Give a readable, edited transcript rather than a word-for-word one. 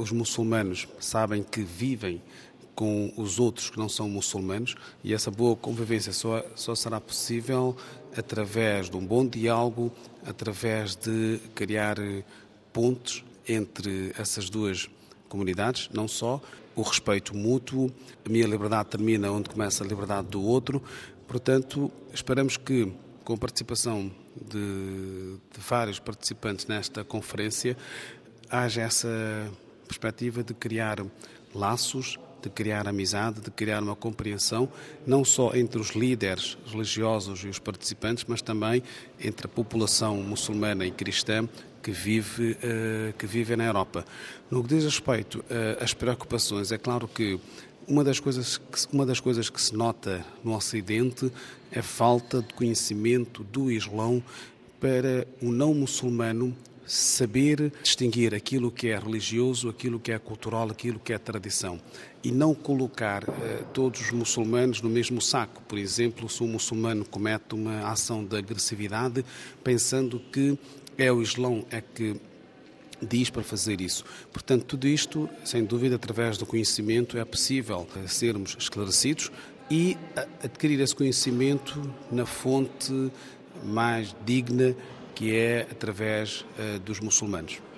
os muçulmanos sabem que vivem com os outros que não são muçulmanos, e essa boa convivência só será possível através de um bom diálogo, através de criar pontes entre essas duas comunidades, não só o respeito mútuo, a minha liberdade termina onde começa a liberdade do outro. Portanto, esperamos que, com a participação de vários participantes nesta conferência, haja essa perspectiva de criar laços, de criar amizade, de criar uma compreensão, não só entre os líderes religiosos e os participantes, mas também entre a população muçulmana e cristã que vive na Europa. No que diz respeito às preocupações, é claro que uma das coisas que se nota no Ocidente é a falta de conhecimento do Islão para o não muçulmano saber distinguir aquilo que é religioso, aquilo que é cultural, aquilo que é tradição. E não colocar todos os muçulmanos no mesmo saco. Por exemplo, se um muçulmano comete uma ação de agressividade, pensando que é o Islão que diz para fazer isso. Portanto, tudo isto, sem dúvida, através do conhecimento é possível sermos esclarecidos e adquirir esse conhecimento na fonte mais digna, que é através dos muçulmanos.